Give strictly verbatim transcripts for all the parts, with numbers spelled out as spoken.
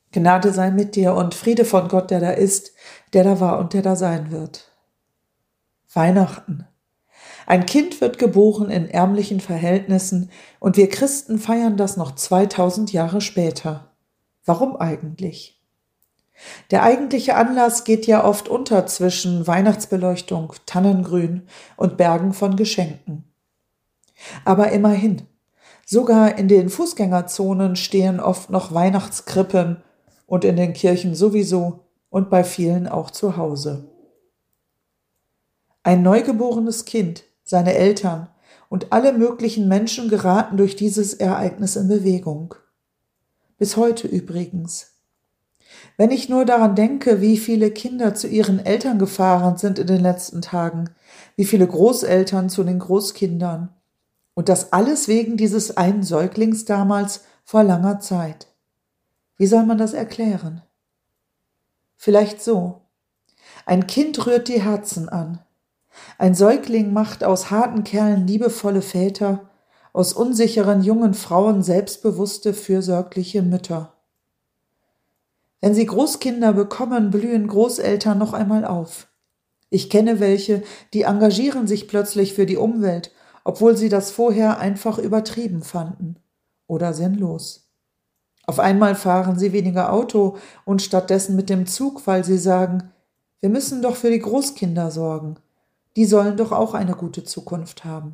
Gnade sei mit dir und Friede von Gott, der da ist, der da war und der da sein wird. Weihnachten. Ein Kind wird geboren in ärmlichen Verhältnissen und wir Christen feiern das noch zweitausend Jahre später. Warum eigentlich? Der eigentliche Anlass geht ja oft unter zwischen Weihnachtsbeleuchtung, Tannengrün und Bergen von Geschenken. Aber immerhin, sogar in den Fußgängerzonen stehen oft noch Weihnachtskrippen und in den Kirchen sowieso und bei vielen auch zu Hause. Ein neugeborenes Kind, seine Eltern und alle möglichen Menschen geraten durch dieses Ereignis in Bewegung. Bis heute übrigens. Wenn ich nur daran denke, wie viele Kinder zu ihren Eltern gefahren sind in den letzten Tagen, wie viele Großeltern zu den Großkindern, und das alles wegen dieses einen Säuglings damals vor langer Zeit. Wie soll man das erklären? Vielleicht so. Ein Kind rührt die Herzen an. Ein Säugling macht aus harten Kerlen liebevolle Väter, aus unsicheren jungen Frauen selbstbewusste, fürsorgliche Mütter. Wenn sie Großkinder bekommen, blühen Großeltern noch einmal auf. Ich kenne welche, die engagieren sich plötzlich für die Umwelt, obwohl sie das vorher einfach übertrieben fanden oder sinnlos. Auf einmal fahren sie weniger Auto und stattdessen mit dem Zug, weil sie sagen, wir müssen doch für die Großkinder sorgen. Die sollen doch auch eine gute Zukunft haben.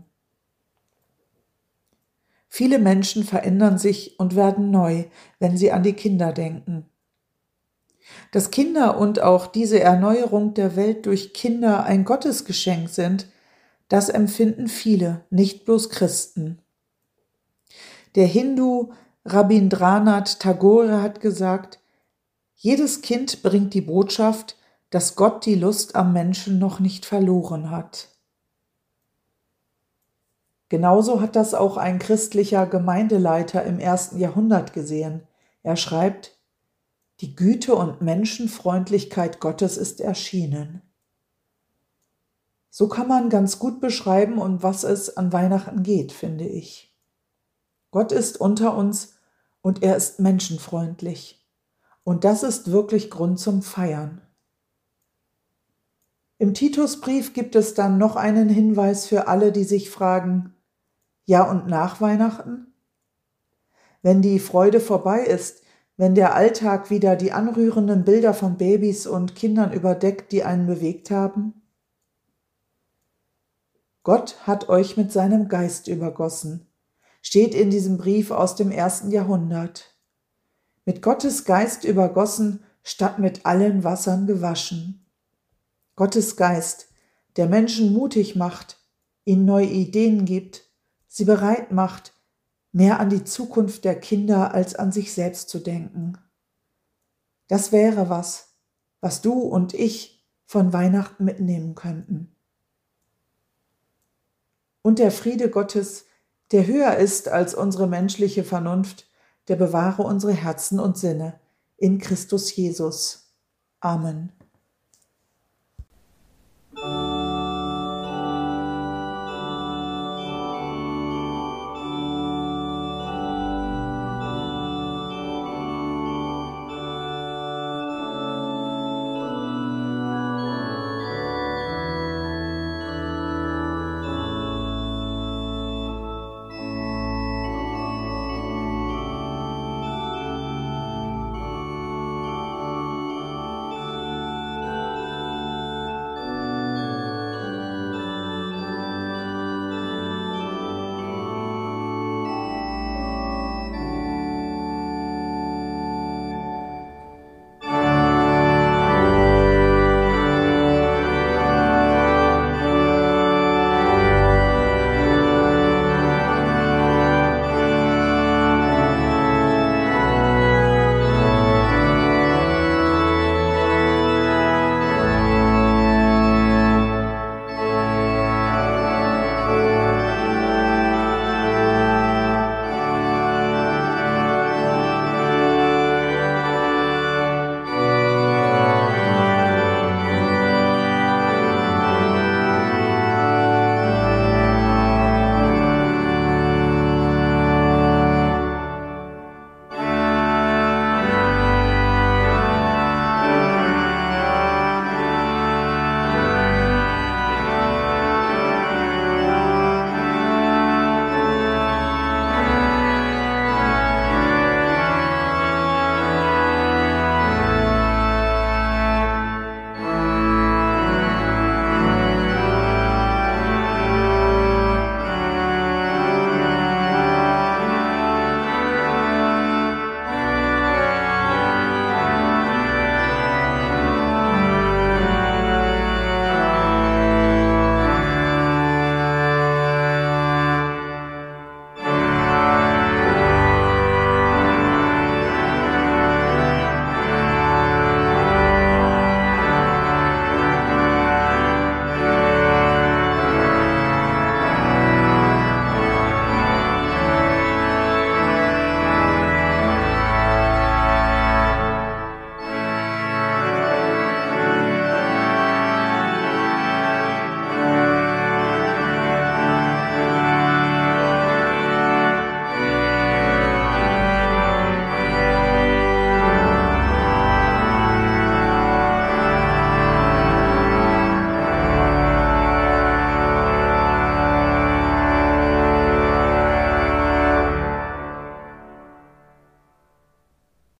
Viele Menschen verändern sich und werden neu, wenn sie an die Kinder denken. Dass Kinder und auch diese Erneuerung der Welt durch Kinder ein Gottesgeschenk sind, das empfinden viele, nicht bloß Christen. Der Hindu Rabindranath Tagore hat gesagt, jedes Kind bringt die Botschaft, dass Gott die Lust am Menschen noch nicht verloren hat. Genauso hat das auch ein christlicher Gemeindeleiter im ersten Jahrhundert gesehen. Er schreibt, die Güte und Menschenfreundlichkeit Gottes ist erschienen. So kann man ganz gut beschreiben, um was es an Weihnachten geht, finde ich. Gott ist unter uns und er ist menschenfreundlich. Und das ist wirklich Grund zum Feiern. Im Titusbrief gibt es dann noch einen Hinweis für alle, die sich fragen, ja und nach Weihnachten? Wenn die Freude vorbei ist, wenn der Alltag wieder die anrührenden Bilder von Babys und Kindern überdeckt, die einen bewegt haben? Gott hat euch mit seinem Geist übergossen, steht in diesem Brief aus dem ersten Jahrhundert. Mit Gottes Geist übergossen, statt mit allen Wassern gewaschen. Gottes Geist, der Menschen mutig macht, ihnen neue Ideen gibt, sie bereit macht, mehr an die Zukunft der Kinder als an sich selbst zu denken. Das wäre was, was du und ich von Weihnachten mitnehmen könnten. Und der Friede Gottes, der höher ist als unsere menschliche Vernunft, der bewahre unsere Herzen und Sinne in Christus Jesus. Amen.